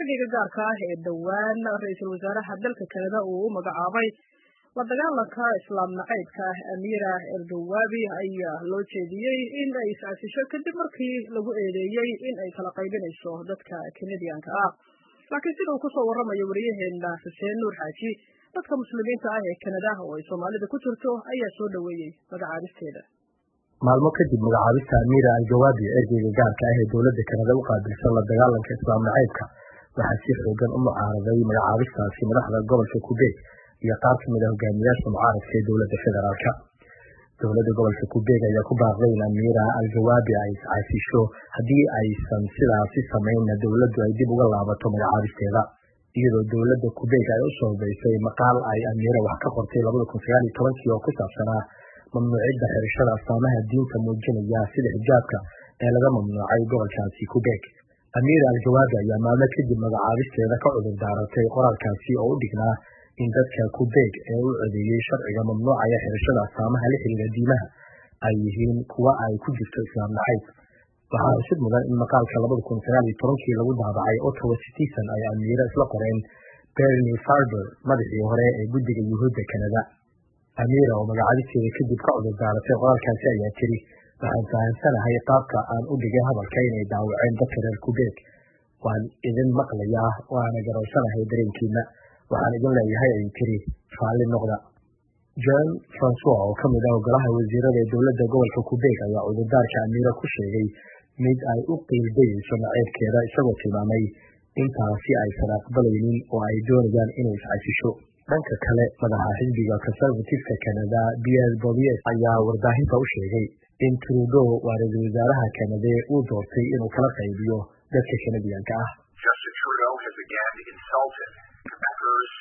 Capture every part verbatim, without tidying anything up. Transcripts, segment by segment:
ergeyga gaarka ah ee dhowaan ra-iisul wasaaraha dalka Kanada uu u magacaabay la dagaalanka islaam nacaybka ah Amira El-Gawabi ayaa loo jeediyey in ay iscasisho kadib markii lagu eedeeyey in ay kala qaybinayso dadka Kanadiyaanka ah. laakiin sida uu kusoo waramayo wariyaheena Xuseen Nuur Xaaji, dadka muslimiinta ah ee Kanada oo ay Soomaalida ku jirto ayaa soo dhaweeyey magacaabisteeda. maalmo kadib magacaabista Amira El-Gawabi ergeyga gaarka ah ee dowladda Kanada u qaabilsan la dagaalanka islaam nacaybka, waxaa si xoogan u mucaaraday magacaabistaasi madaxda gobolka Quebec iyo qaar ka mid ah hogaamiyaasha mucaaradka ee dowladda federaalka. dowladda gobolka Quebec ayaa ku baaqday in Amira El-Gawabi ay iscasisho haddii aysan sidaasi sameynna dowladdu ay dib uga laabato magacaabisteeda, iyadoo dowladda Quebec ay u soo daysay maqaal ay Amira wax ka qortay labada kun sagaal iyo tobankii oo ku saabsanaa mamnuucidda xirashada astaamaha diinta muujinaya sida xijaabka ee laga mamnuucay gobolkaasi Quebec. Amira El-Gawabi ayaa maalmo kadib magacaabisteeda ka cudur daaratay qoraalkaasi oo u dhignaa in dadka Quebec ee u codeeyey sharciga mamnuucaya xirashada astaamaha la xiriira diimaha ay yihiin kuwa ay ku jirto islaam nacayb. waxaa cusub mudan in maqaalka labada kun sagaal iyo tobankii lagu daabacay Ottawa Citizen ay Amira isla qoreen Bernie Farber, madaxii hore ee guddiga yuhuudda Kanada. Amira oo magacaabisteeda kadib ka cudur daaratay qoraalkaasi ayaa tiri, waxaan fahamsanahay qaabka aan u dhigay hadalka inay daawaceen dadka reer Quebec. waan idin maqlayaa waana garowsanahay dareenkiina. waxaan idin leeyahay ay tiri raalli noqda. Jean Francois oo ka mid ah golaha wasiirada ee dowladda gobolka Quebec ayaa cudurdaarka Amira ku sheegay mid ay u qiildayeyso naceebkeeda, isagoo tilmaamay intaasi aysan aqbalaynin oo ay doonayaan inay iscasisho. dhanka kale, madaxa xisbiga Conservative-ka Kanada Pierre Poilievre ayaa warbaahinta u sheegay in Trudeau waa ra-iisul wasaaraha Kanada uu doortay inuu kala qaybiyo dadka Kanadiyaanka ah. Justin Trudeau has again insulted Quebecers,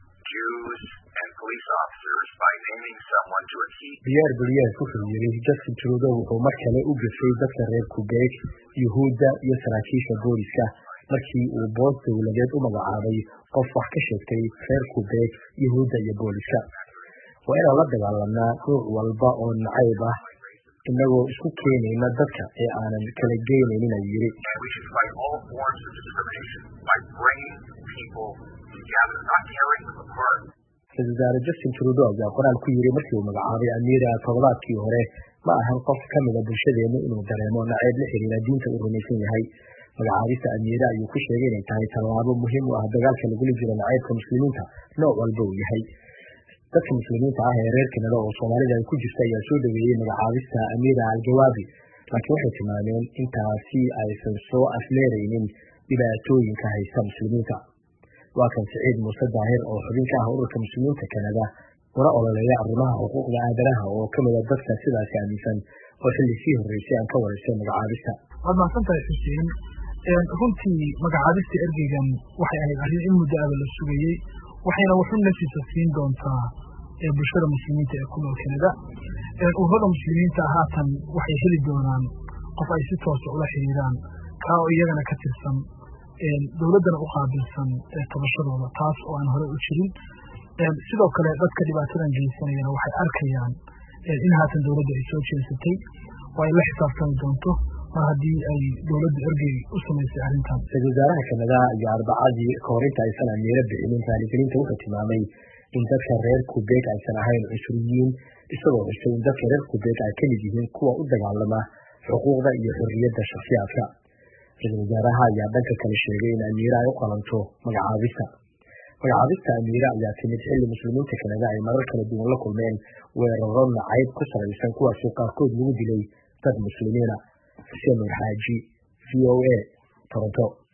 Jews and police officers by naming someone to a key. Pierre Poilievre wuxuu yiri Justin Trudeau wuxuu mar kale u gafay dadka reer Quebec, Yuhuudda iyo saraakiisha booliska markii uu boos dowladeed u magacaabay qof wax ka sheegtay reer Quebec, Yuhuudda iyo booliska. waa inaan la dagaalanaa ruux walba oo nacayb ah inagoo isku keenayna dadka ee aanan kala geynaynin ayuu yiri. ra-iisul wasaare Justin Trudeau ayaa qoraal ku yiri markii uu magacaabay Amira toddobaadkii hore, ma ahan qof ka mid ah bulshadeena inuu dareemo nacayb la xiriira diinta uu rumaysan yahay. magacaabista Amira ayuu ku sheegay inay tahay tallaabo muhiim u ah dagaalka lagula jiro nacaybka muslimiinta nooc walba uu yahay. dadka muslimiinta ah ee reer Kanada oo Soomaalida ay ku jirta ayaa soo dhaweeyey magacaabista Amira El-Gawabi, laakiin waxay tilmaameen intaasi aysan soo afmeeraynin dhibaatooyinka haysta muslimiinta. waa kan Siciid Muuse Daahir oo xubin ka ah ururka muslimiinta Kanada una ololeeya arrimaha xuquuqda aadanaha oo ka mid ah dadka sidaasi aaminsan oo xilli sii horreysay aan ka wareysay magacaabista. waad mahadsantahay Xuseen. runtii magacaabista ergeygan waxay ahayd arrin in muddo ah la sugayey, waxayna wuxuu naftiisa siin doontaa bulshada muslimiinta ee ku nool Kanada. ururada muslimiinta haatan waxay heli doonaan qof ay si toos ah ula xiriiraan ka oo iyagana ka tirsan dowladdana u qaabilsan tabashadooda, taas oo aan hore u jirin. sidoo kale dadka dhibaatadan geysanayana waxay arkayaan in haatan dowladda ay soo jeesatay oo ay la xisaabtami doonto mar haddii ay dowladda ergey u samaysay arrintan. ra-iisul wasaaraha Kanada iyo arbacadii ka hor inta aysan Amira bixinin raaligelinta wuxuu tilmaamay in dadka reer Quebec aysan ahayn cusuriyiin, isagoo xusay in dadka reer Quebec ay ka mid yihiin kuwa u dagaalama xuquuqda iyo xorriyadda shakhsiyaadka. ra-iisul wasaaraha ayaa dhanka kale sheegay in Amira ay u qalanto magacaabista. magacaabista Amira ayaa timid xilli muslimiinta Kanada ay marar kala duwan la kulmeen weeraro nacayb ku salaysan kuwaasoo qaarkood lagu dilay dad muslimiina. Xuseen Nuur Xaaji, V O A, Toronto.